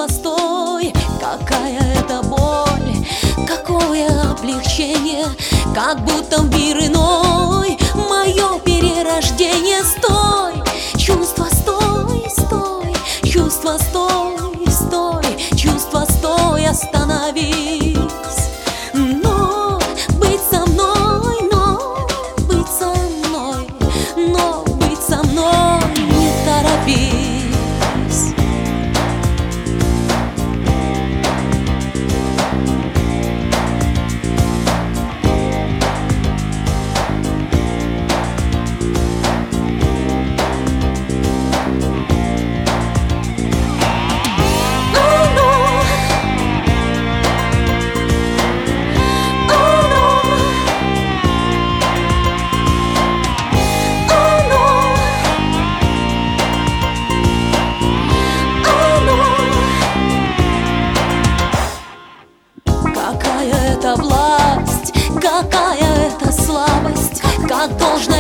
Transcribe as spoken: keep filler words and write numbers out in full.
чувства, стой. Какая это боль, какое облегчение, как будто мир иной, мое перерождение. Стой, чувства, стой, стой, чувства, стой, стой, чувства, стой, остановись. Но быть со мной, но быть со мной, но быть со мной, не торопись. Какая это власть, какая это слабость, как должна